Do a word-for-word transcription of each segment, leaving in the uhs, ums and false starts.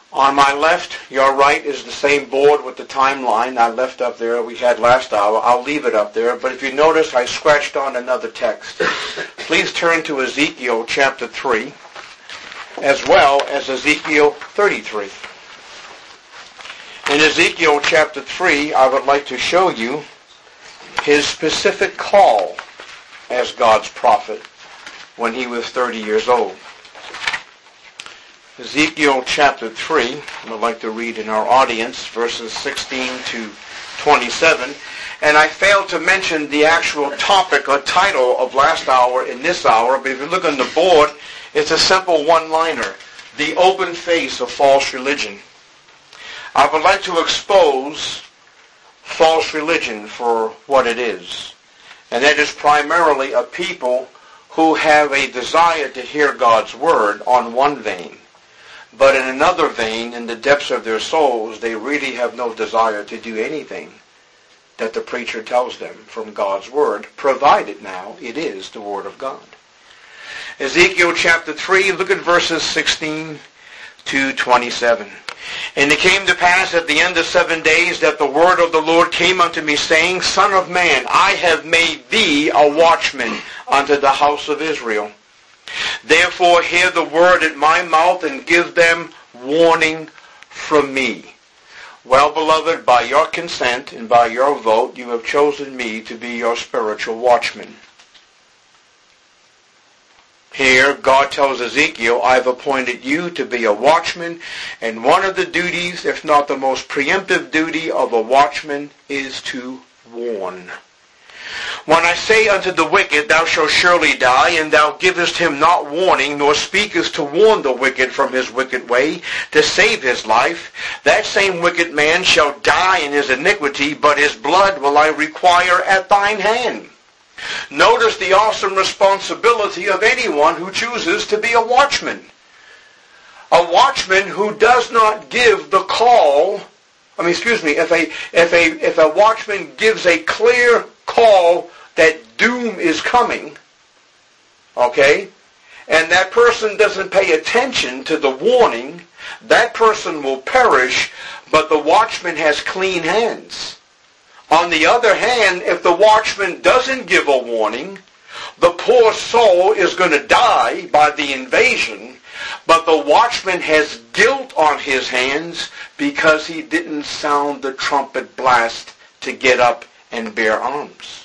On my left, your right is the same board with the timeline I left up there we had last hour. I'll leave it up there, but if you notice, I scratched on another text. Please turn to Ezekiel chapter three, as well as Ezekiel thirty-three. In Ezekiel chapter three, I would like to show you his specific call as God's prophet when he was thirty years old. Ezekiel chapter three, I would like to read in our audience verses sixteen to twenty-seven. And I failed to mention the actual topic or title of last hour in this hour, but if you look on the board, it's a simple one-liner, The Open Face of False Religion. I would like to expose false religion for what it is. And that is primarily a people who have a desire to hear God's word on one vein. But in another vein, in the depths of their souls, they really have no desire to do anything that the preacher tells them from God's word, provided now it is the word of God. Ezekiel chapter three, look at verses sixteen to twenty-seven. And it came to pass at the end of seven days that the word of the Lord came unto me, saying, Son of man, I have made thee a watchman unto the house of Israel. Therefore hear the word at my mouth, and give them warning from me. Well, beloved, by your consent and by your vote, you have chosen me to be your spiritual watchman. Here, God tells Ezekiel, I've appointed you to be a watchman, and one of the duties, if not the most preemptive duty of a watchman, is to warn. When I say unto the wicked, thou shalt surely die, and thou givest him not warning, nor speakest to warn the wicked from his wicked way, to save his life, that same wicked man shall die in his iniquity, but his blood will I require at thine hand. Notice the awesome responsibility of anyone who chooses to be a watchman. A watchman who does not give the call, I mean, excuse me, if a, if a, if a watchman gives a clear call that doom is coming, okay, and that person doesn't pay attention to the warning, that person will perish, but the watchman has clean hands. On the other hand, if the watchman doesn't give a warning, the poor soul is going to die by the invasion, but the watchman has guilt on his hands because he didn't sound the trumpet blast to get up and bear arms.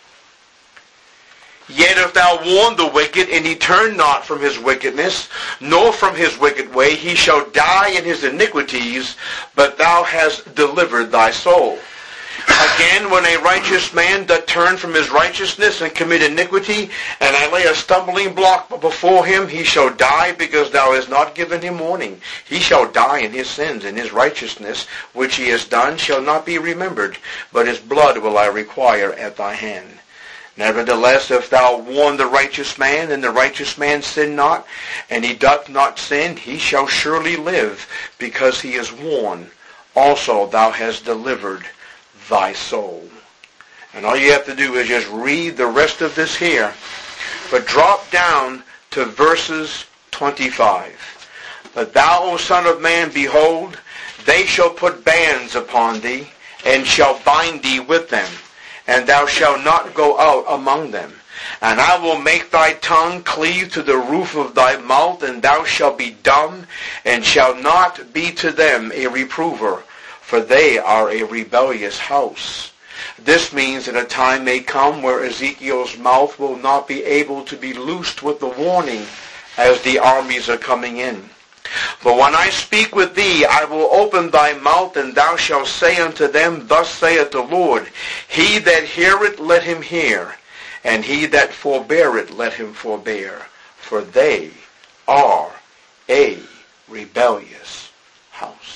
Yet if thou warn the wicked, and he turn not from his wickedness, nor from his wicked way, he shall die in his iniquities, but thou hast delivered thy soul. Again, when a righteous man doth turn from his righteousness and commit iniquity, and I lay a stumbling block before him, he shall die, because thou hast not given him warning. He shall die in his sins, and his righteousness, which he has done, shall not be remembered, but his blood will I require at thy hand. Nevertheless, if thou warn the righteous man, and the righteous man sin not, and he doth not sin, he shall surely live, because he is warned. Also thou hast delivered thy soul. And all you have to do is just read the rest of this here. But drop down to verses twenty-five. But thou, O son of man, behold, they shall put bands upon thee, and shall bind thee with them, and thou shalt not go out among them. And I will make thy tongue cleave to the roof of thy mouth, and thou shalt be dumb, and shalt not be to them a reprover, for they are a rebellious house. This means that a time may come where Ezekiel's mouth will not be able to be loosed with the warning as the armies are coming in. But when I speak with thee, I will open thy mouth, and thou shalt say unto them, Thus saith the Lord, He that heareth, let him hear, and he that forbeareth, let him forbear, for they are a rebellious house.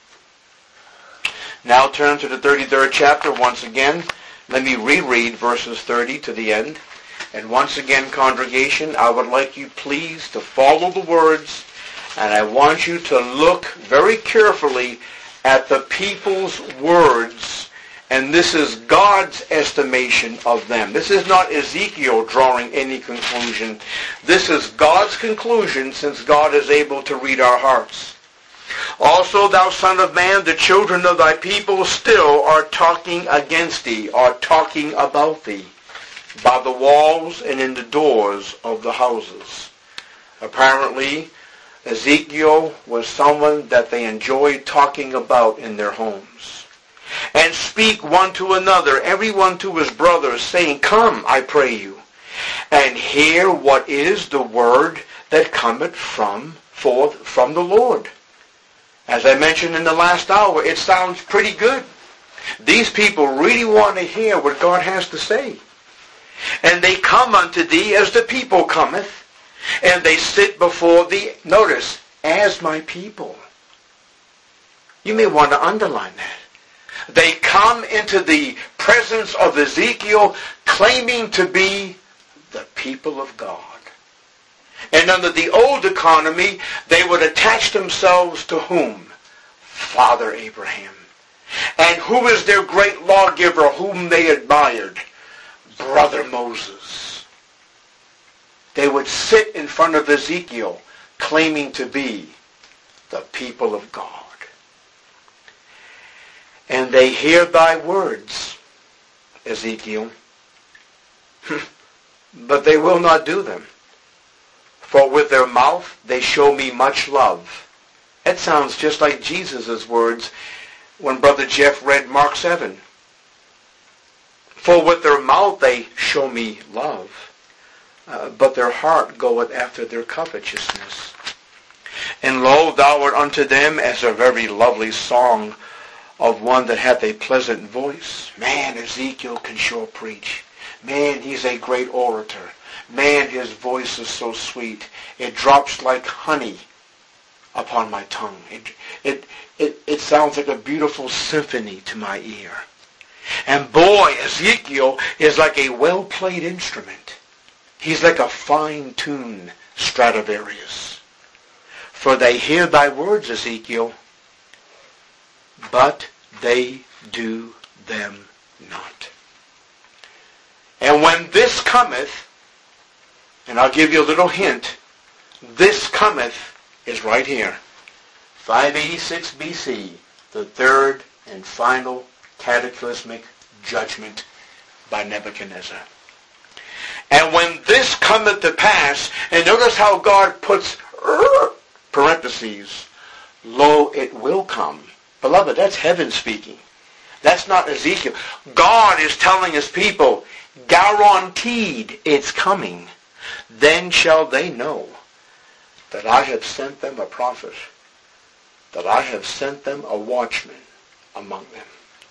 Now turn to the thirty-third chapter once again. Let me reread verses thirty to the end. And once again, congregation, I would like you please to follow the words, and I want you to look very carefully at the people's words, and this is God's estimation of them. This is not Ezekiel drawing any conclusion. This is God's conclusion, since God is able to read our hearts. Also, thou son of man, the children of thy people still are talking against thee, are talking about thee, by the walls and in the doors of the houses. Apparently, Ezekiel was someone that they enjoyed talking about in their homes. And speak one to another, every one to his brother, saying, Come, I pray you, and hear what is the word that cometh from forth from the Lord. As I mentioned in the last hour, it sounds pretty good. These people really want to hear what God has to say. And they come unto thee as the people cometh, and they sit before thee, notice, as my people. You may want to underline that. They come into the presence of Ezekiel claiming to be the people of God. And under the old economy, they would attach themselves to whom? Father Abraham. And who is their great lawgiver whom they admired? Brother Moses. They would sit in front of Ezekiel claiming to be the people of God. And they hear thy words, Ezekiel, but they will not do them. For with their mouth they show me much love. That sounds just like Jesus' words when Brother Jeff read Mark seven. For with their mouth they show me love, uh, but their heart goeth after their covetousness. And lo, thou art unto them as a very lovely song of one that hath a pleasant voice. Man, Ezekiel can sure preach. Man, he's a great orator. Man, his voice is so sweet. It drops like honey upon my tongue. It, it, it, it sounds like a beautiful symphony to my ear. And boy, Ezekiel is like a well-played instrument. He's like a fine-tuned Stradivarius. For they hear thy words, Ezekiel, but they do them not. And when this cometh, and I'll give you a little hint, this cometh is right here. five eighty-six B C, the third and final cataclysmic judgment by Nebuchadnezzar. And when this cometh to pass, and notice how God puts parentheses, lo, it will come. Beloved, that's heaven speaking. That's not Ezekiel. God is telling his people, guaranteed it's coming. Then shall they know that I have sent them a prophet, that I have sent them a watchman among them.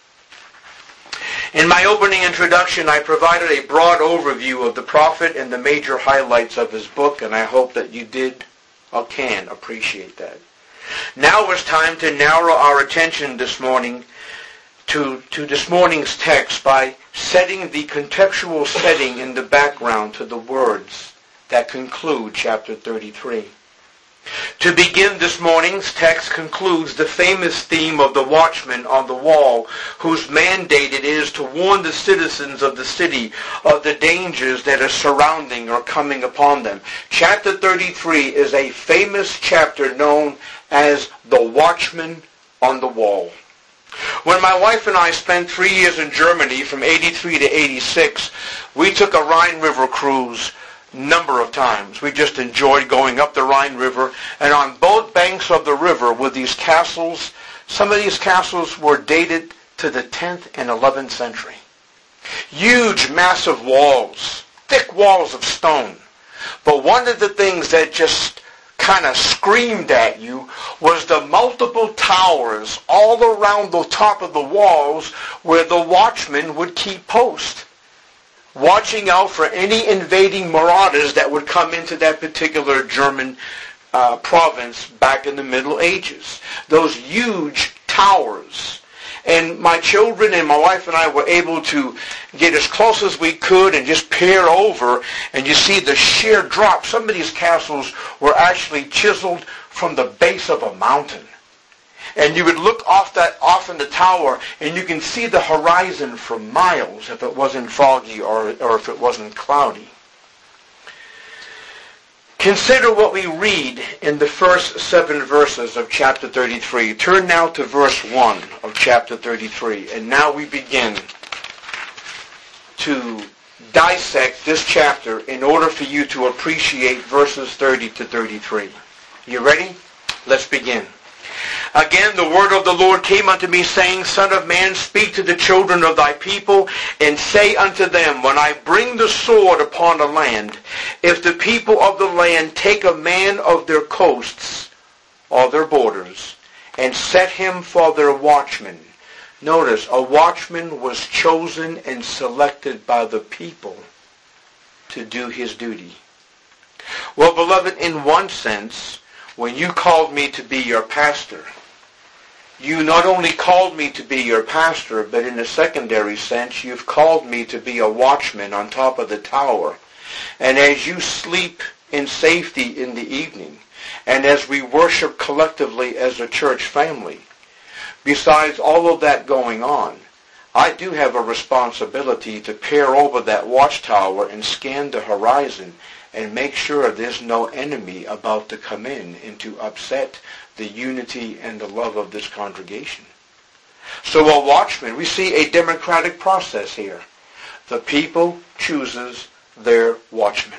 In my opening introduction, I provided a broad overview of the prophet and the major highlights of his book, and I hope that you did or can appreciate that. Now it's time to narrow our attention this morning to, to this morning's text by setting the contextual setting in the background to the words that conclude chapter thirty-three. To begin this morning's text concludes the famous theme of the watchman on the wall, whose mandate it is to warn the citizens of the city of the dangers that are surrounding or coming upon them. Chapter thirty-three is a famous chapter known as the watchman on the wall. When my wife and I spent three years in Germany from eighty-three to eighty-six, we took a Rhine River cruise number of times. We just enjoyed going up the Rhine River, and on both banks of the river were these castles. Some of these castles were dated to the tenth and eleventh century. Huge, massive walls, thick walls of stone. But one of the things that just kind of screamed at you was the multiple towers all around the top of the walls where the watchmen would keep post, watching out for any invading marauders that would come into that particular German uh, province back in the Middle Ages. Those huge towers. And my children and my wife and I were able to get as close as we could and just peer over, and you see the sheer drop. Some of these castles were actually chiseled from the base of a mountain. And you would look off that off in the tower, and you can see the horizon for miles if it wasn't foggy or, or if it wasn't cloudy. Consider what we read in the first seven verses of chapter thirty-three. Turn now to verse one of chapter thirty-three. And now we begin to dissect this chapter in order for you to appreciate verses thirty to thirty-three. You ready? Let's begin. Again, the word of the Lord came unto me, saying, Son of man, speak to the children of thy people, and say unto them, when I bring the sword upon a land, if the people of the land take a man of their coasts, or their borders, and set him for their watchman. Notice, a watchman was chosen and selected by the people to do his duty. Well, beloved, in one sense, when you called me to be your pastor, you not only called me to be your pastor, but in a secondary sense, you've called me to be a watchman on top of the tower. And as you sleep in safety in the evening, and as we worship collectively as a church family, besides all of that going on, I do have a responsibility to peer over that watchtower and scan the horizon and make sure there's no enemy about to come in and to upset the unity and the love of this congregation. So a watchman, we see a democratic process here. The people chooses their watchman.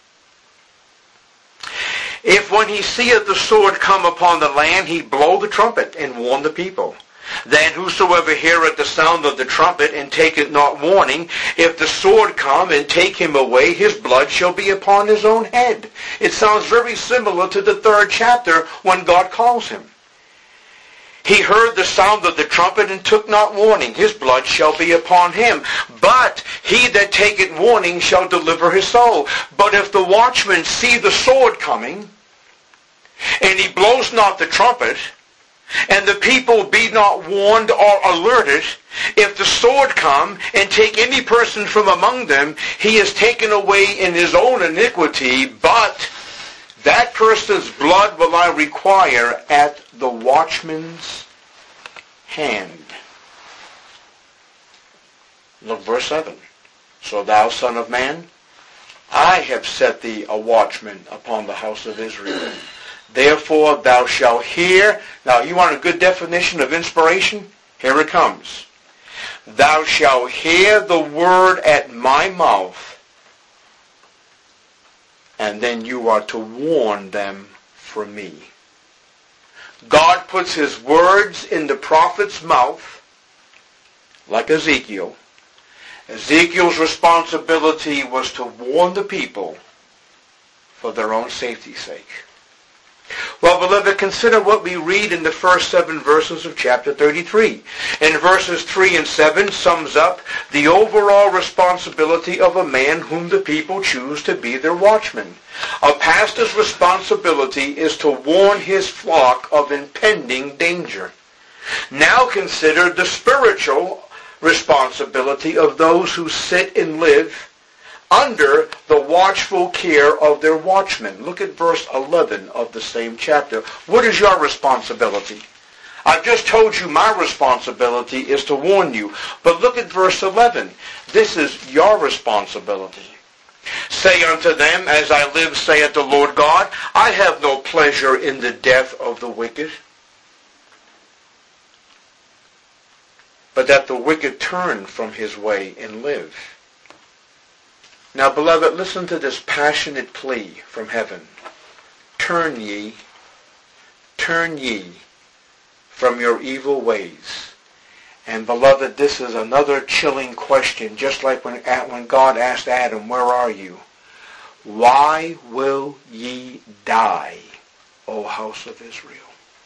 If when he seeth the sword come upon the land, he blow the trumpet and warn the people. Then whosoever heareth the sound of the trumpet and taketh not warning, if the sword come and take him away, his blood shall be upon his own head. It sounds very similar to the third chapter when God calls him. He heard the sound of the trumpet and took not warning. His blood shall be upon him. But he that taketh warning shall deliver his soul. But if the watchman see the sword coming, and he blows not the trumpet, and the people be not warned or alerted, if the sword come and take any person from among them, he is taken away in his own iniquity, but that person's blood will I require at the watchman's hand. Look, verse seven. So thou, son of man, I have set thee a watchman upon the house of Israel. Therefore thou shalt hear. Now, you want a good definition of inspiration? Here it comes. Thou shalt hear the word at my mouth, and then you are to warn them from me. God puts his words in the prophet's mouth, like Ezekiel. Ezekiel's responsibility was to warn the people for their own safety's sake. Well, beloved, consider what we read in the first seven verses of chapter thirty-three. In verses three and seven sums up the overall responsibility of a man whom the people choose to be their watchman. A pastor's responsibility is to warn his flock of impending danger. Now consider the spiritual responsibility of those who sit and live under the watchful care of their watchmen. Look at verse eleven of the same chapter. What is your responsibility? I've just told you my responsibility is to warn you. But look at verse eleven. This is your responsibility. Say unto them, as I live, saith the Lord God, I have no pleasure in the death of the wicked, but that the wicked turn from his way and live. Now, beloved, listen to this passionate plea from heaven. Turn ye, turn ye from your evil ways. And, beloved, this is another chilling question, just like when, when God asked Adam, where are you? Why will ye die, O house of Israel?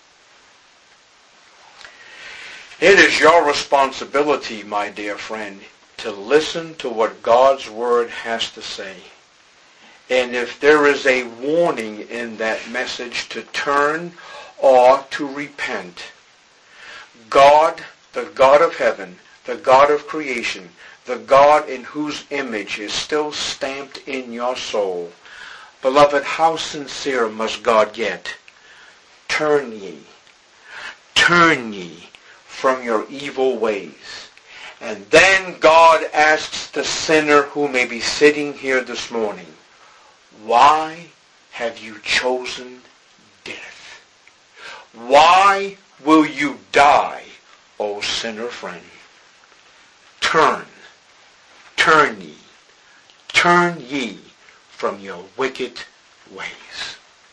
It is your responsibility, my dear friend, to listen to what God's Word has to say. And if there is a warning in that message to turn or to repent, God, the God of heaven, the God of creation, the God in whose image is still stamped in your soul, beloved, how sincere must God get? Turn ye, turn ye from your evil ways. And then God asks the sinner who may be sitting here this morning, why have you chosen death? Why will you die, O sinner friend? Turn, turn ye, turn ye from your wicked ways.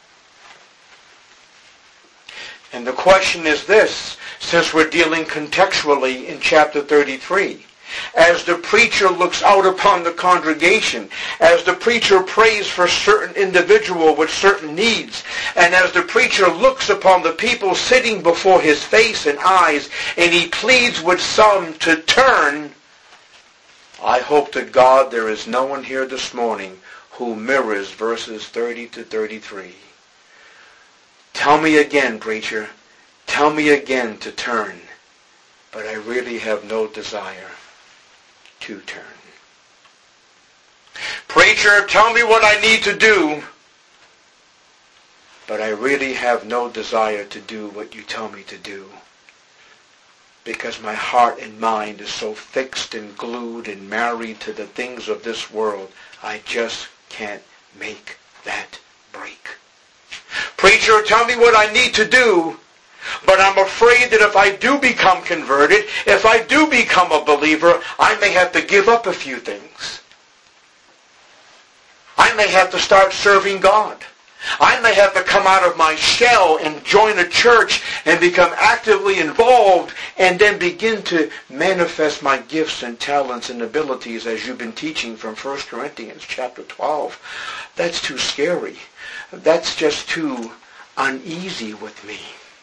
And the question is this, since we're dealing contextually in chapter thirty-three. As the preacher looks out upon the congregation, as the preacher prays for certain individual with certain needs, and as the preacher looks upon the people sitting before his face and eyes, and he pleads with some to turn, I hope to God there is no one here this morning who mirrors verses thirty to thirty-three. Tell me again, preacher, tell me again to turn, but I really have no desire to turn. Preacher, tell me what I need to do, but I really have no desire to do what you tell me to do, because my heart and mind is so fixed and glued and married to the things of this world, I just can't make that break. Preacher, tell me what I need to do, but I'm afraid that if I do become converted, if I do become a believer, I may have to give up a few things. I may have to start serving God. I may have to come out of my shell and join a church and become actively involved and then begin to manifest my gifts and talents and abilities as you've been teaching from First Corinthians chapter twelve. That's too scary. That's just too uneasy with me.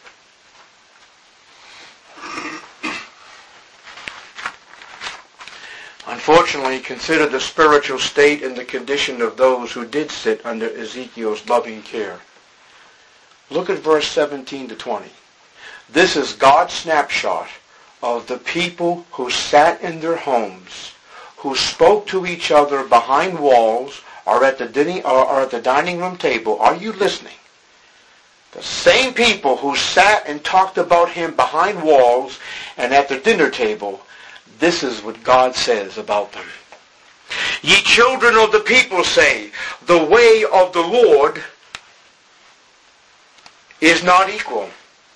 Unfortunately, consider the spiritual state and the condition of those who did sit under Ezekiel's loving care. Look at verse seventeen to twenty. This is God's snapshot of the people who sat in their homes, who spoke to each other behind walls or at the dining, or, or at the dining room table. Are you listening? The same people who sat and talked about him behind walls and at the dinner table, this is what God says about them. Ye children of the people say, the way of the Lord is not equal.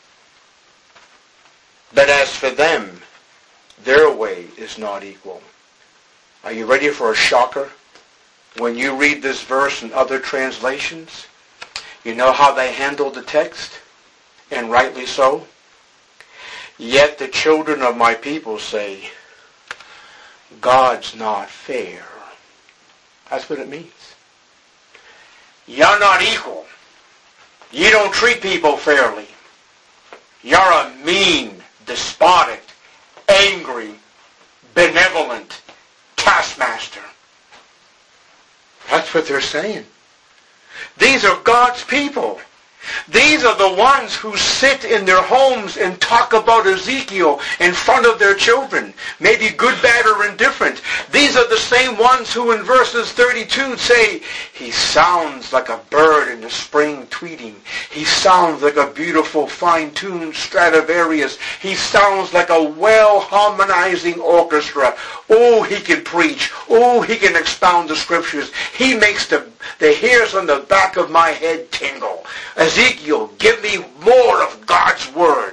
But as for them, their way is not equal. Are you ready for a shocker? When you read this verse in other translations, you know how they handled the text? And rightly so. Yet the children of my people say, God's not fair. That's what it means. You're not equal. You don't treat people fairly. You're a mean, despotic, angry, benevolent taskmaster. That's what they're saying. These are God's people. These are the ones who sit in their homes and talk about Ezekiel in front of their children, maybe good, bad, or indifferent. These are the same ones who in verses thirty-two say, he sounds like a bird in the spring tweeting. He sounds like a beautiful, fine-tuned Stradivarius. He sounds like a well-harmonizing orchestra. Oh, he can preach. Oh, he can expound the scriptures. He makes the, the hairs on the back of my head tingle. Ezekiel, give me more of God's word.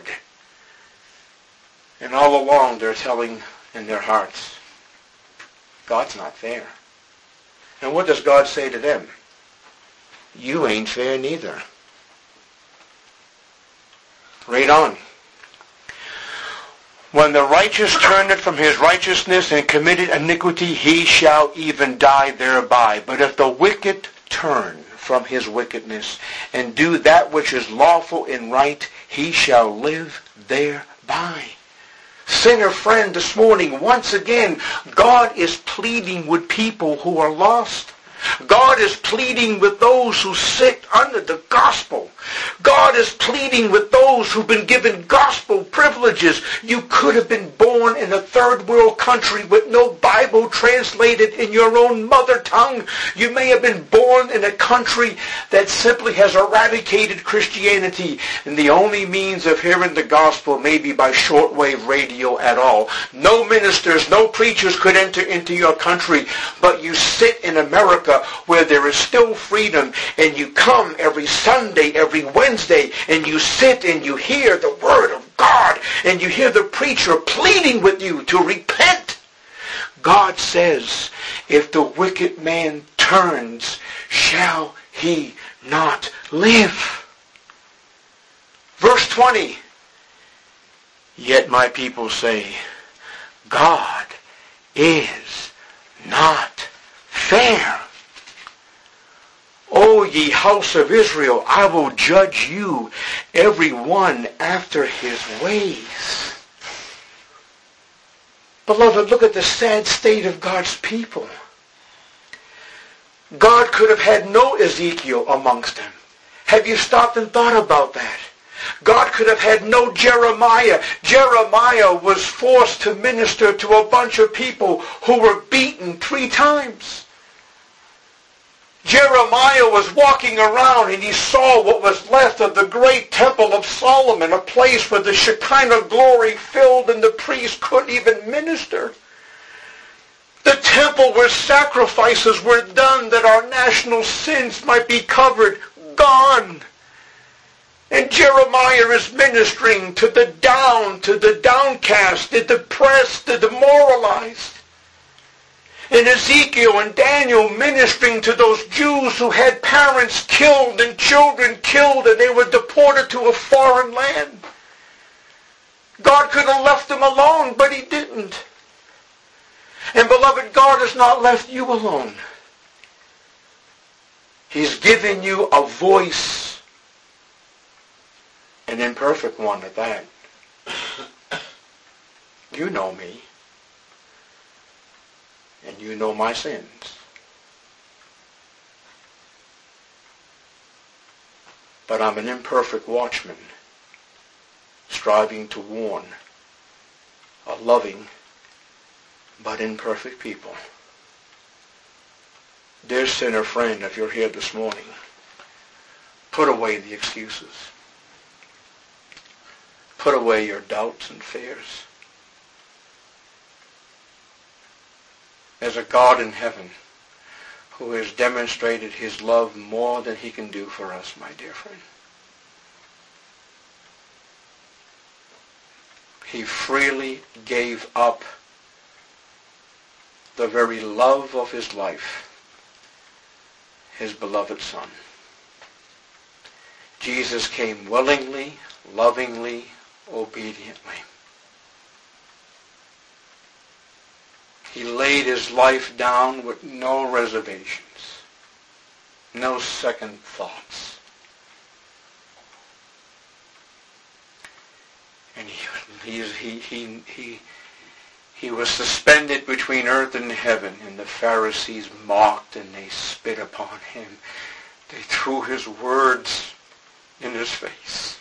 And all along they're telling in their hearts, God's not fair. And what does God say to them? You ain't fair neither. Read on. When the righteous turneth from his righteousness and committed iniquity, he shall even die thereby. But if the wicked turn from his wickedness and do that which is lawful and right, he shall live thereby. Sinner friend, this morning, once again, God is pleading with people who are lost. God is pleading with those who sit under the gospel. God God is pleading with those who've been given gospel privileges. You could have been born in a third world country with no Bible translated in your own mother tongue. You may have been born in a country that simply has eradicated Christianity, and the only means of hearing the gospel may be by shortwave radio at all. No ministers, no preachers could enter into your country, but you sit in America where there is still freedom, and you come every Sunday, every Wednesday, and you sit and you hear the Word of God, and you hear the preacher pleading with you to repent. God says, if the wicked man turns, shall he not live? Verse twenty, yet my people say, God is not fair. O ye house of Israel, I will judge you, every one after his ways. Beloved, look at the sad state of God's people. God could have had no Ezekiel amongst them. Have you stopped and thought about that? God could have had no Jeremiah. Jeremiah was forced to minister to a bunch of people who were beaten three times. Jeremiah was walking around and he saw what was left of the great temple of Solomon, a place where the Shekinah glory filled and the priests couldn't even minister. The temple where sacrifices were done that our national sins might be covered, gone. And Jeremiah is ministering to the down, to the downcast, the depressed, the demoralized. And Ezekiel and Daniel ministering to those Jews who had parents killed and children killed, and they were deported to a foreign land. God could have left them alone, but he didn't. And beloved, God has not left you alone. He's given you a voice, an imperfect one at that. You know me. And you know my sins. But I'm an imperfect watchman, striving to warn a loving but imperfect people. Dear sinner friend, if you're here this morning, put away the excuses. Put away your doubts and fears. There's a God in heaven who has demonstrated his love more than he can do for us, my dear friend. He freely gave up the very love of his life, his beloved Son. Jesus came willingly, lovingly, obediently. He laid his life down with no reservations, no second thoughts. And he, he, he, he, he, he was suspended between earth and heaven, and the Pharisees mocked and they spit upon him. They threw his words in his face.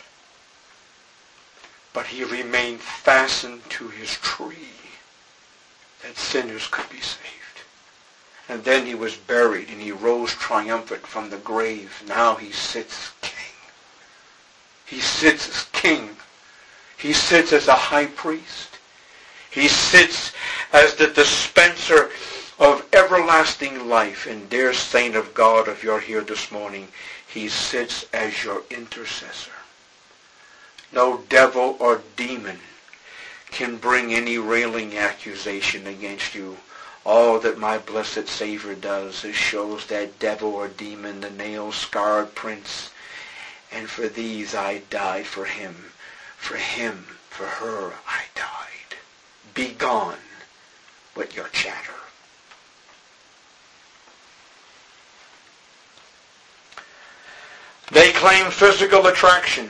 But he remained fastened to his tree, that sinners could be saved. And then he was buried, and he rose triumphant from the grave. Now he sits king. He sits as king. He sits as a high priest. He sits as the dispenser of everlasting life. And dear saint of God, if you're here this morning, he sits as your intercessor. No devil or demon can bring any railing accusation against you. All that my blessed Savior does is shows that devil or demon the nail-scarred prints. And for these I died for him. For him, for her, I died. Be gone with your chatter. They claim physical attraction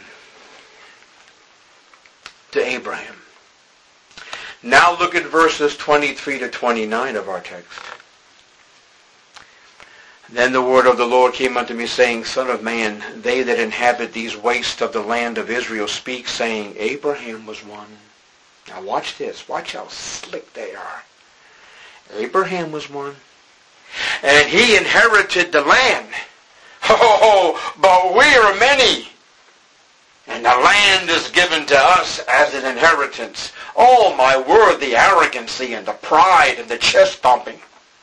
to Abraham. Now look at verses twenty-three to twenty-nine of our text. Then the word of the Lord came unto me, saying, Son of man, they that inhabit these wastes of the land of Israel speak, saying, Abraham was one. Now watch this. Watch how slick they are. Abraham was one. And he inherited the land. Oh, but we are many. And the land is given to us as an inheritance. Oh, my word, the arrogancy and the pride and the chest thumping.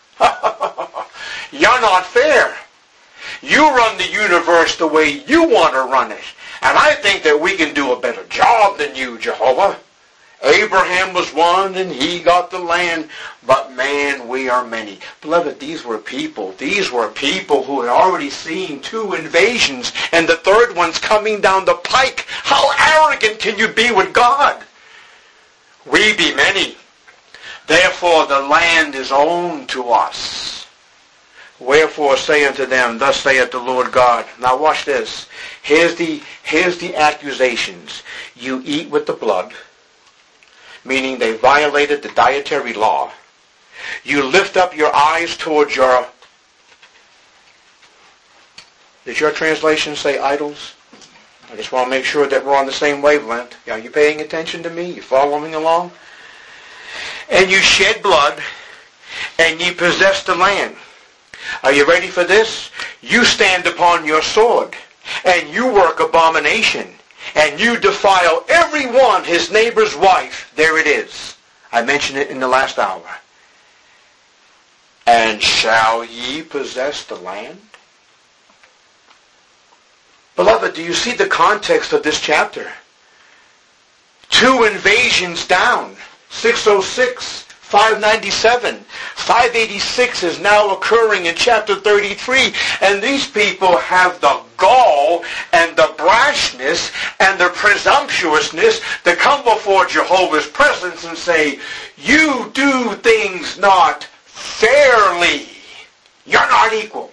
You're not fair. You run the universe the way you want to run it. And I think that we can do a better job than you, Jehovah. Abraham was one and he got the land. But man, we are many. Beloved, these were people. These were people who had already seen two invasions and the third one's coming down the pike. How arrogant can you be with God? We be many. Therefore the land is owned to us. Wherefore say unto them, Thus saith the Lord God. Now watch this. Here's the, here's the accusations. You eat with the blood, meaning they violated the dietary law. You lift up your eyes towards your... Does your translation say idols? I just want to make sure that we're on the same wavelength. Are you paying attention to me? You following along? And you shed blood, and ye possess the land. Are you ready for this? You stand upon your sword, and you work abomination, and you defile every one his neighbor's wife. There it is. I mentioned it in the last hour. And shall ye possess the land? Beloved, do you see the context of this chapter? Two invasions down. six oh six, five ninety-seven. five eighty-six is now occurring in chapter thirty-three. And these people have the gall and the brashness and the presumptuousness to come before Jehovah's presence and say, you do things not fairly. You're not equal.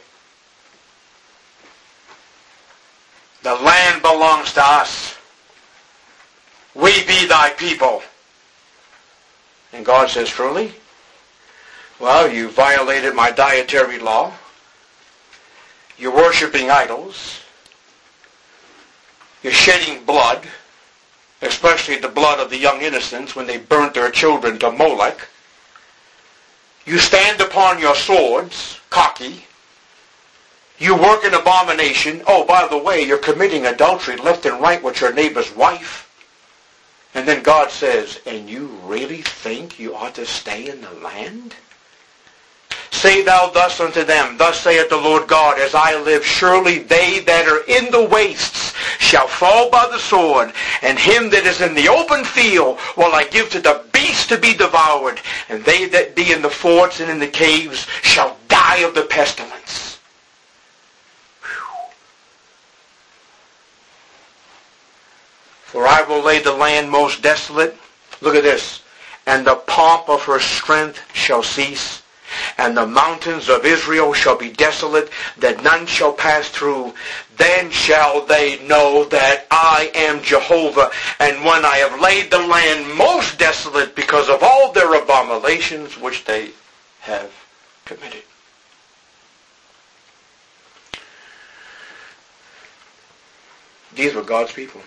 The land belongs to us. We be thy people. And God says, truly? Well, you violated my dietary law. You're worshiping idols. You're shedding blood, especially the blood of the young innocents when they burnt their children to Molech. You stand upon your swords, cocky. You work in abomination. Oh, by the way, you're committing adultery left and right with your neighbor's wife. And then God says, and you really think you ought to stay in the land? Say thou thus unto them, Thus saith the Lord God, As I live, surely they that are in the wastes shall fall by the sword, and him that is in the open field will I give to the beast to be devoured, and they that be in the forts and in the caves shall die of the pestilence. Whew. For I will lay the land most desolate. Look at this. And the pomp of her strength shall cease. And the mountains of Israel shall be desolate, that none shall pass through. Then shall they know that I am Jehovah, and when I have laid the land most desolate because of all their abominations which they have committed. These were God's people.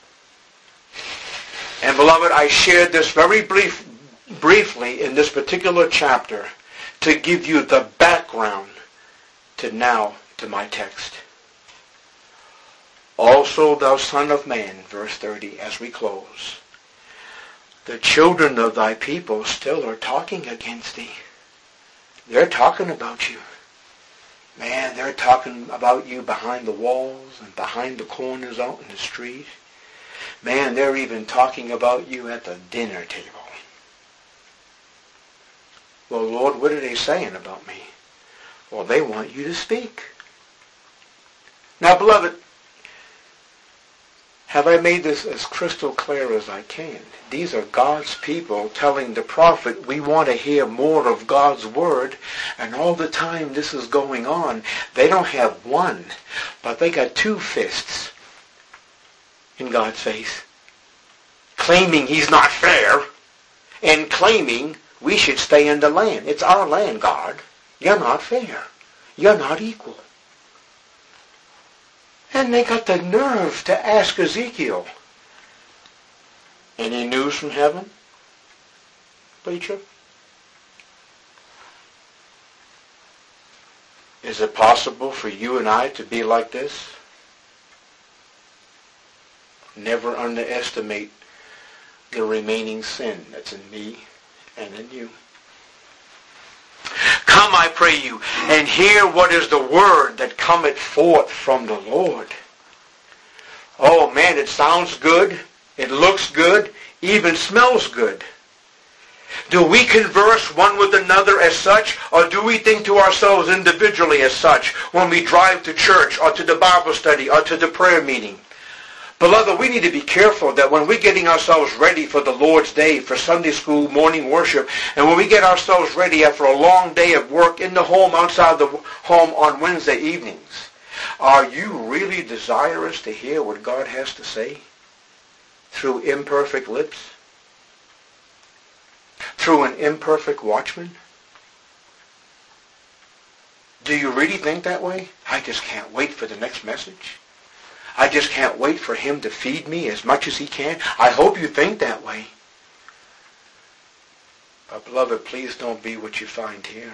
And beloved, I shared this very brief, briefly in this particular chapter to give you the background to now to my text. Also, thou son of man, verse thirty, as we close, the children of thy people still are talking against thee. They're talking about you. Man, they're talking about you behind the walls and behind the corners out in the street. Man, they're even talking about you at the dinner table. Well, Lord, what are they saying about me? Well, they want you to speak. Now, beloved, have I made this as crystal clear as I can? These are God's people telling the prophet, we want to hear more of God's word, and all the time this is going on, they don't have one, but they got two fists in God's face, claiming he's not fair, and claiming we should stay in the land. It's our land, God. You're not fair. You're not equal. And they got the nerve to ask Ezekiel, any news from heaven, preacher? Is it possible for you and I to be like this? Never underestimate the remaining sin that's in me and in you. Come, I pray you, and hear what is the word that cometh forth from the Lord. Oh man, it sounds good, it looks good, even smells good. Do we converse one with another as such, or do we think to ourselves individually as such when we drive to church or to the Bible study or to the prayer meeting? Beloved, we need to be careful that when we're getting ourselves ready for the Lord's Day, for Sunday school, morning worship, and when we get ourselves ready after a long day of work in the home, outside the home on Wednesday evenings, are you really desirous to hear what God has to say through imperfect lips? Through an imperfect watchman? Do you really think that way? I just can't wait for the next message. I just can't wait for him to feed me as much as he can. I hope you think that way. But beloved, please don't be what you find here.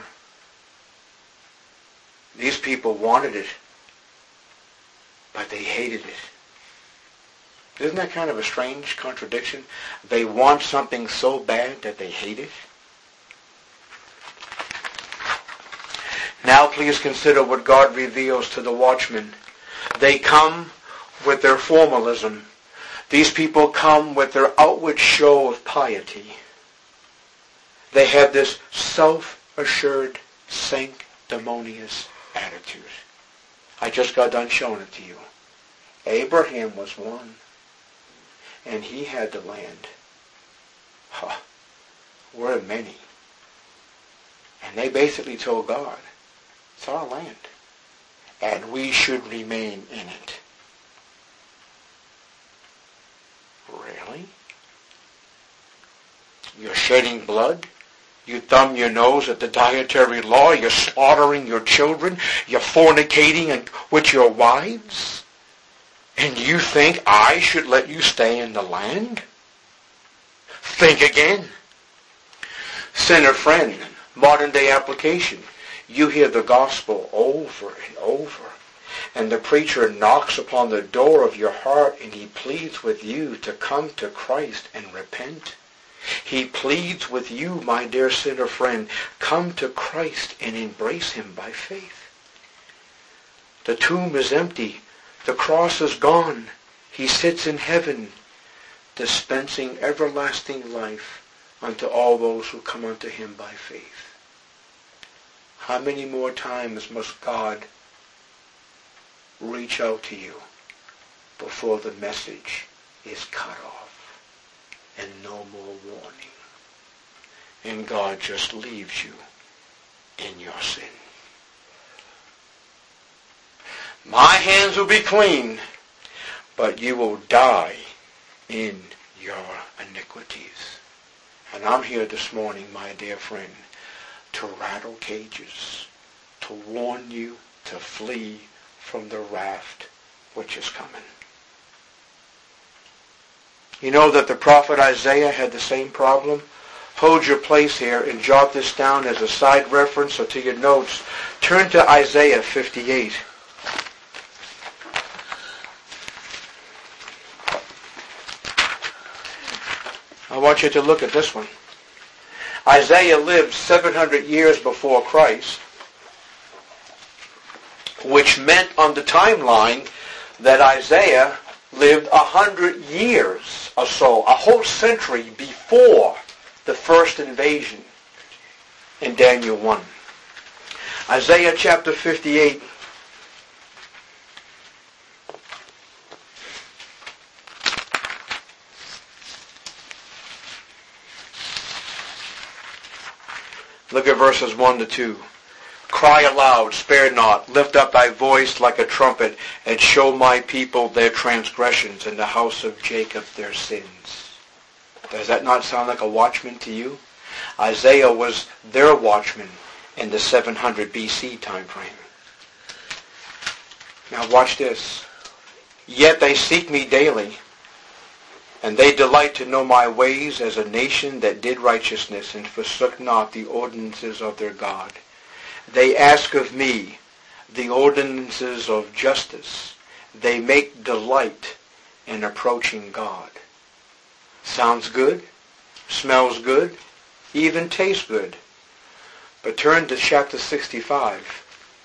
These people wanted it, but they hated it. Isn't that kind of a strange contradiction? They want something so bad that they hate it. Now please consider what God reveals to the watchmen. They come with their formalism. These people come with their outward show of piety. They have this self-assured, sanctimonious attitude. I just got done showing it to you. Abraham was one, and he had the land. Huh. We're many. And they basically told God, it's our land, and we should remain in it. Really? You're shedding blood? You thumb your nose at the dietary law? You're slaughtering your children? You're fornicating with your wives? And you think I should let you stay in the land? Think again. Sinner friend, modern day application. You hear the gospel over and over. And the preacher knocks upon the door of your heart and he pleads with you to come to Christ and repent. He pleads with you, my dear sinner friend, come to Christ and embrace him by faith. The tomb is empty. The cross is gone. He sits in heaven, dispensing everlasting life unto all those who come unto him by faith. How many more times must God reach out to you before the message is cut off and no more warning, and God just leaves you in your sin? My hands will be clean, but you will die in your iniquities. And I'm here this morning, my dear friend, to rattle cages, to warn you to flee from the wrath which is coming. You know that the prophet Isaiah had the same problem? Hold your place here and jot this down as a side reference or to your notes. Turn to Isaiah fifty-eight. I want you to look at this one. Isaiah lived seven hundred years before Christ, which meant on the timeline that Isaiah lived a hundred years or so, a whole century before the first invasion in Daniel one. Isaiah chapter fifty-eight. Look at verses one to two. Cry aloud, spare not, lift up thy voice like a trumpet, and show my people their transgressions, and the house of Jacob their sins. Does that not sound like a watchman to you? Isaiah was their watchman in the seven hundred B C time frame. Now watch this. Yet they seek me daily, and they delight to know my ways as a nation that did righteousness and forsook not the ordinances of their God. They ask of me the ordinances of justice. They make delight in approaching God. Sounds good, smells good, even tastes good. But turn to chapter sixty-five.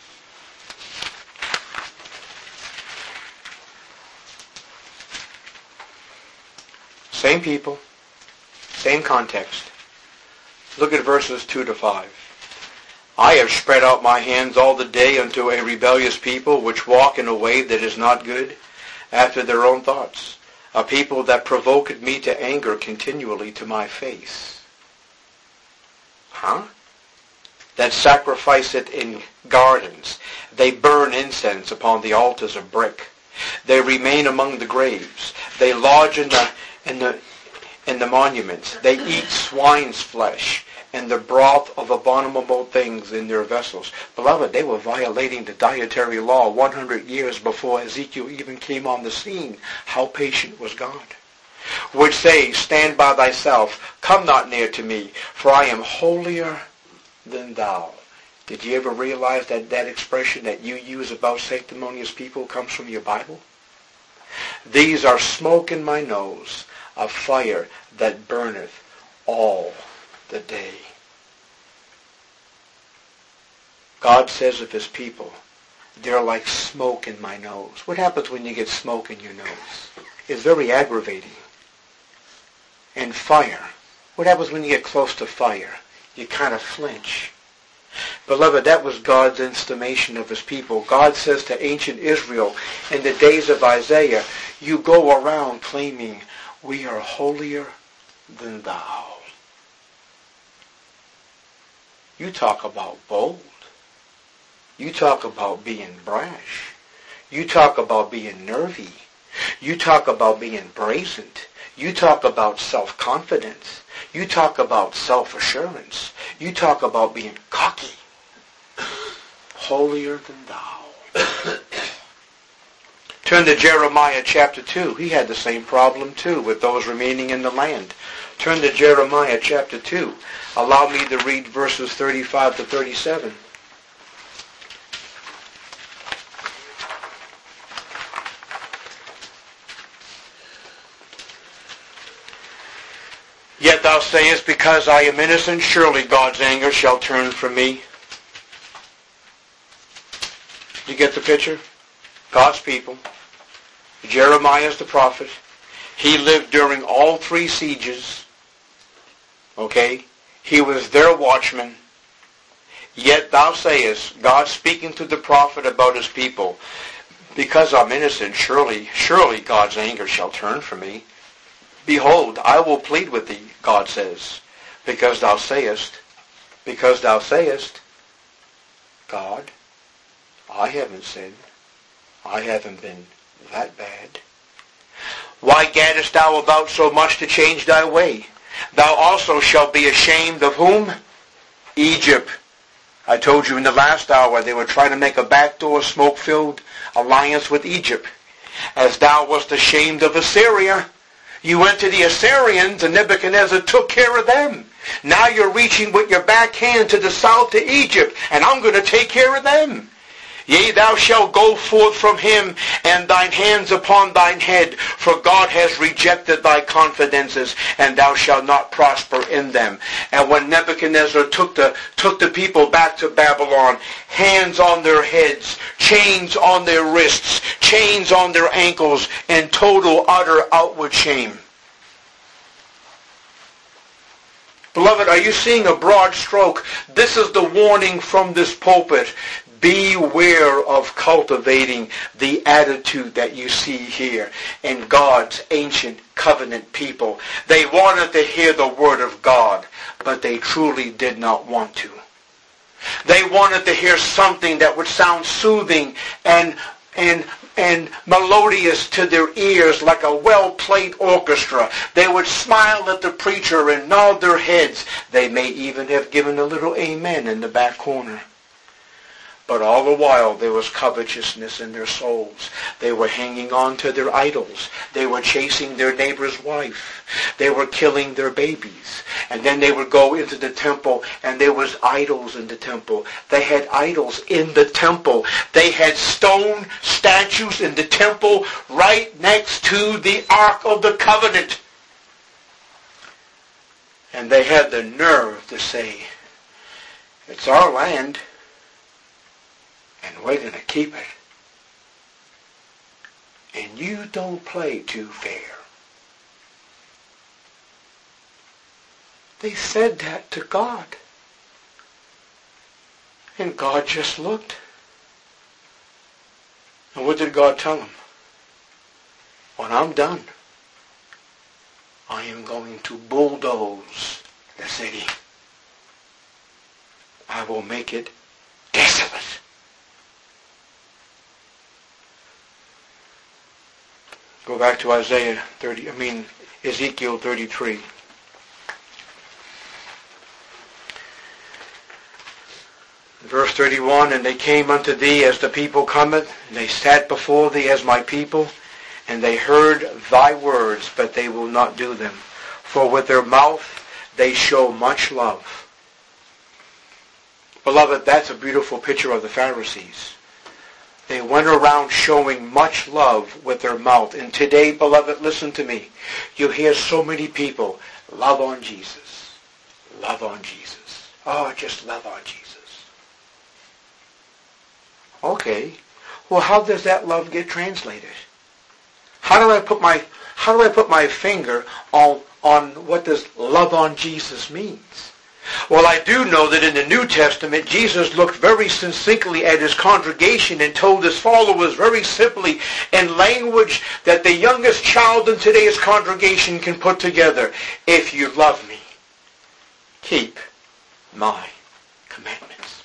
Same people, same context. Look at verses two to five. I have spread out my hands all the day unto a rebellious people, which walk in a way that is not good, after their own thoughts, a people that provoked me to anger continually to my face. Huh? That sacrifice it in gardens. They burn incense upon the altars of brick. They remain among the graves. They lodge in the in the in the monuments. They eat swine's flesh and the broth of abominable things in their vessels. Beloved, they were violating the dietary law one hundred years before Ezekiel even came on the scene. How patient was God? Would say, stand by thyself, come not near to me, for I am holier than thou. Did you ever realize that that expression that you use about sanctimonious people comes from your Bible? These are smoke in my nose, a fire that burneth all the day. God says of his people, they're like smoke in my nose. What happens when you get smoke in your nose? It's very aggravating. And fire. What happens when you get close to fire? You kind of flinch. Beloved, that was God's estimation of his people. God says to ancient Israel in the days of Isaiah, you go around claiming, we are holier than thou. You talk about bold. You talk about being brash. You talk about being nervy. You talk about being brazen. You talk about self-confidence. You talk about self-assurance. You talk about being cocky. Holier than thou. Turn to Jeremiah chapter two. He had the same problem too with those remaining in the land. Turn to Jeremiah chapter two. Allow me to read verses thirty-five to thirty-seven. Yet thou sayest, because I am innocent, surely God's anger shall turn from me. You get the picture? God's people. Jeremiah is the prophet. He lived during all three sieges. Okay? He was their watchman. Yet thou sayest, God speaking to the prophet about his people, because I'm innocent, surely, surely God's anger shall turn from me. Behold, I will plead with thee, God says, because thou sayest, because thou sayest, God, I haven't sinned. I haven't been that bad. Why gaddest thou about so much to change thy way? Thou also shalt be ashamed of whom? Egypt. I told you in the last hour they were trying to make a backdoor smoke-filled alliance with Egypt. As thou wast ashamed of Assyria, you went to the Assyrians and Nebuchadnezzar took care of them. Now you're reaching with your back hand to the south to Egypt, and I'm going to take care of them. Yea, thou shalt go forth from him, and thine hands upon thine head, for God has rejected thy confidences, and thou shalt not prosper in them. And when Nebuchadnezzar took the, took the people back to Babylon, hands on their heads, chains on their wrists, chains on their ankles, and total, utter outward shame. Beloved, are you seeing a broad stroke? This is the warning from this pulpit. Beware of cultivating the attitude that you see here in God's ancient covenant people. They wanted to hear the word of God, but they truly did not want to. They wanted to hear something that would sound soothing and and and melodious to their ears like a well-played orchestra. They would smile at the preacher and nod their heads. They may even have given a little amen in the back corner. But all the while there was covetousness in their souls. They were hanging on to their idols. They were chasing their neighbor's wife. They were killing their babies. And then they would go into the temple and there was idols in the temple. They had idols in the temple. They had stone statues in the temple right next to the Ark of the Covenant. And they had the nerve to say, it's our land. And we're going to keep it. And you don't play too fair. They said that to God. And God just looked. And what did God tell them? When I'm done, I am going to bulldoze the city. I will make it desolate. Go back to Isaiah thirty, I mean Ezekiel thirty-three. Verse thirty-one, and they came unto thee as the people cometh, and they sat before thee as my people, and they heard thy words, but they will not do them. For with their mouth they show much love. Beloved, that's a beautiful picture of the Pharisees. They went around showing much love with their mouth. And today, beloved, listen to me. You hear so many people, love on Jesus. Love on Jesus. Oh, just love on Jesus. Okay. Well, how does that love get translated? How do I put my how do I put my finger on on what does love on Jesus means? Well, I do know that in the New Testament, Jesus looked very succinctly at his congregation and told his followers very simply in language that the youngest child in today's congregation can put together. If you love me, keep my commandments.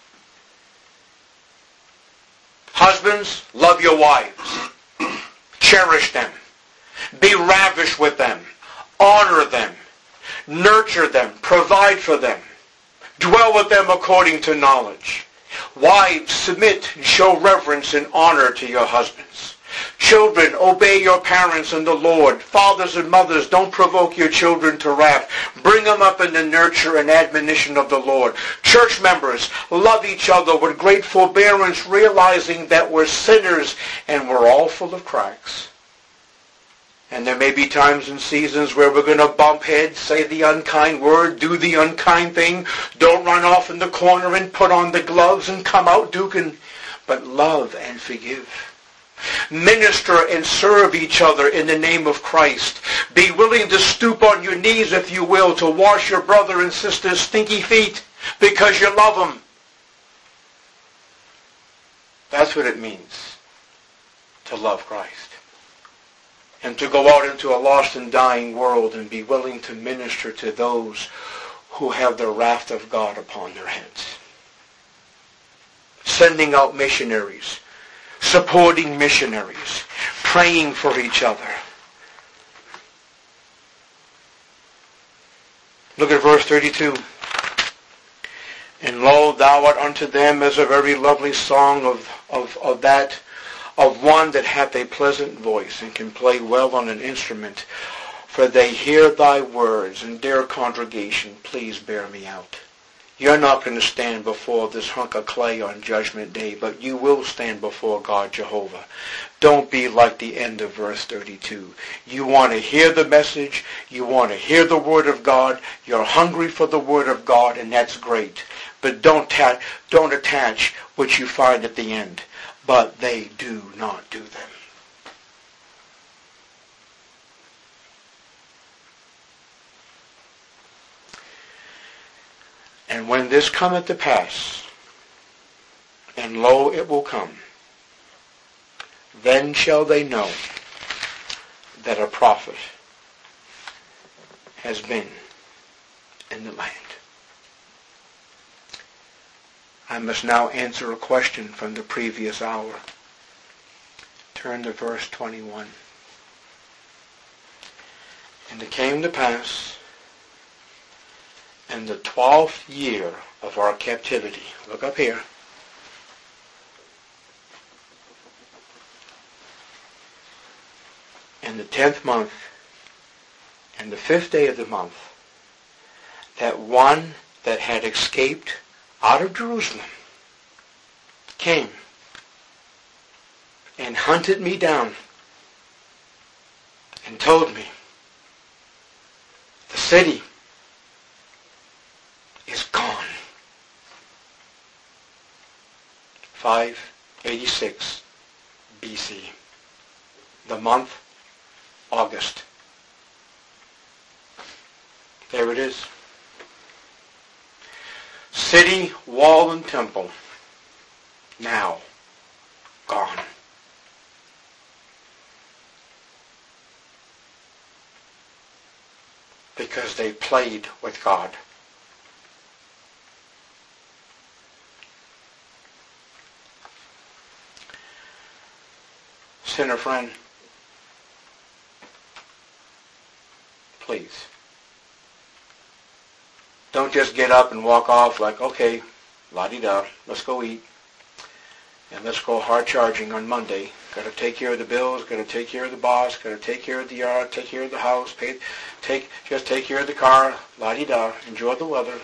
Husbands, love your wives. Cherish them. Be ravished with them. Honor them. Nurture them. Provide for them. Dwell with them according to knowledge. Wives, submit and show reverence and honor to your husbands. Children, obey your parents in the Lord. Fathers and mothers, don't provoke your children to wrath. Bring them up in the nurture and admonition of the Lord. Church members, love each other with great forbearance, realizing that we're sinners and we're all full of cracks. And there may be times and seasons where we're going to bump heads, say the unkind word, do the unkind thing. Don't run off in the corner and put on the gloves and come out duking. But love and forgive. Minister and serve each other in the name of Christ. Be willing to stoop on your knees, if you will, to wash your brother and sister's stinky feet because you love them. That's what it means to love Christ. And to go out into a lost and dying world and be willing to minister to those who have the wrath of God upon their heads. Sending out missionaries, supporting missionaries, praying for each other. Look at verse thirty-two. And lo, thou art unto them as a very lovely song of, of, of that of one that hath a pleasant voice and can play well on an instrument, for they hear thy words. And dear congregation, please bear me out. You're not going to stand before this hunk of clay on Judgment Day, but you will stand before God Jehovah. Don't be like the end of verse thirty-two. You want to hear the message, you want to hear the Word of God, you're hungry for the Word of God, and that's great. But don't, ta- don't attach what you find at the end. But they do not do them. And when this cometh to pass, and lo, it will come, then shall they know that a prophet has been in the land. I must now answer a question from the previous hour. Turn to verse twenty-one. And it came to pass in the twelfth year of our captivity. Look up here. in the tenth month, and the fifth day of the month, that one that had escaped out of Jerusalem came and hunted me down and told me, the city is gone. five eighty-six B C. The month, August. There it is. City, wall, and temple, now gone. Because they played with God. Sinner friend, please, don't just get up and walk off like, okay, la-di-da, let's go eat. And let's go hard charging on Monday. Got to take care of the bills, got to take care of the boss, got to take care of the yard, take care of the house, pay, take just take care of the car, la-di-da, enjoy the weather.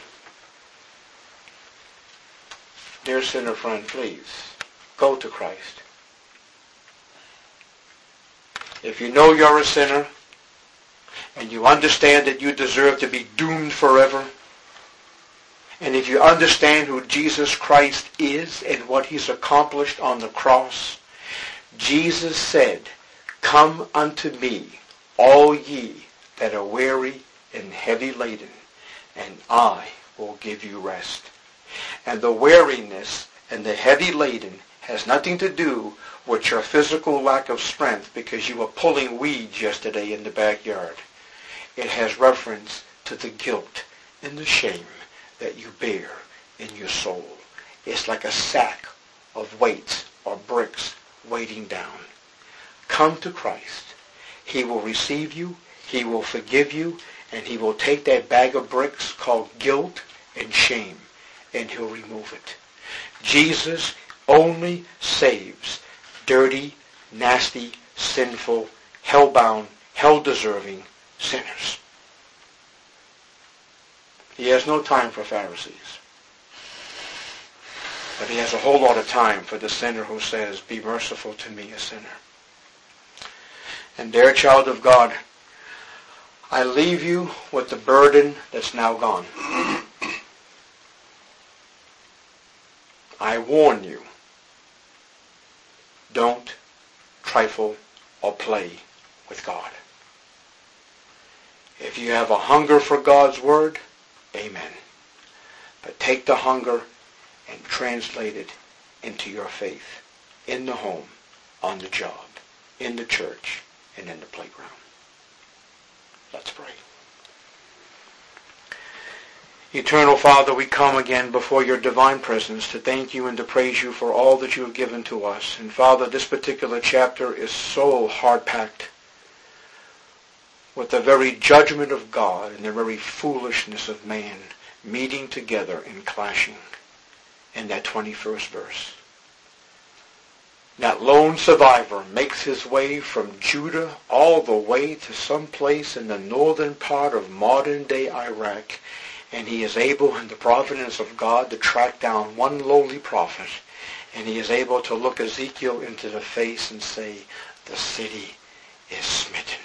Dear sinner friend, please, go to Christ. If you know you're a sinner, and you understand that you deserve to be doomed forever, and if you understand who Jesus Christ is and what he's accomplished on the cross, Jesus said, "Come unto me, all ye that are weary and heavy laden, and I will give you rest." And the weariness and the heavy laden has nothing to do with your physical lack of strength because you were pulling weeds yesterday in the backyard. It has reference to the guilt and the shame that you bear in your soul. It's like a sack of weights or bricks weighting down. Come to Christ. He will receive you, he will forgive you, and he will take that bag of bricks called guilt and shame, and he'll remove it. Jesus only saves dirty, nasty, sinful, hell-bound, hell-deserving sinners. He has no time for Pharisees. But he has a whole lot of time for the sinner who says, "Be merciful to me, a sinner." And dear child of God, I leave you with the burden that's now gone. I warn you, don't trifle or play with God. If you have a hunger for God's word, amen. But take the hunger and translate it into your faith in the home, on the job, in the church, and in the playground. Let's pray. Eternal Father, we come again before your divine presence to thank you and to praise you for all that you have given to us. And Father, this particular chapter is so hard-packed with the very judgment of God and the very foolishness of man meeting together and clashing in that twenty-first verse. That lone survivor makes his way from Judah all the way to some place in the northern part of modern-day Iraq, and he is able, in the providence of God, to track down one lowly prophet, and he is able to look Ezekiel into the face and say, "The city is smitten."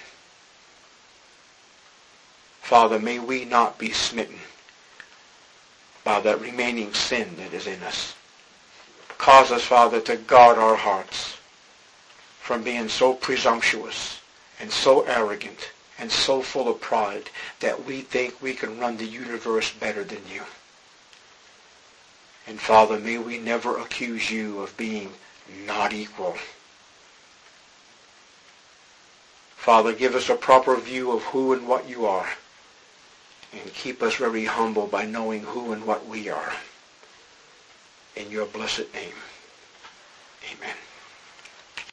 Father, may we not be smitten by that remaining sin that is in us. Cause us, Father, to guard our hearts from being so presumptuous and so arrogant and so full of pride that we think we can run the universe better than you. And Father, may we never accuse you of being not equal. Father, give us a proper view of who and what you are, and keep us very humble by knowing who and what we are. In your blessed name, amen.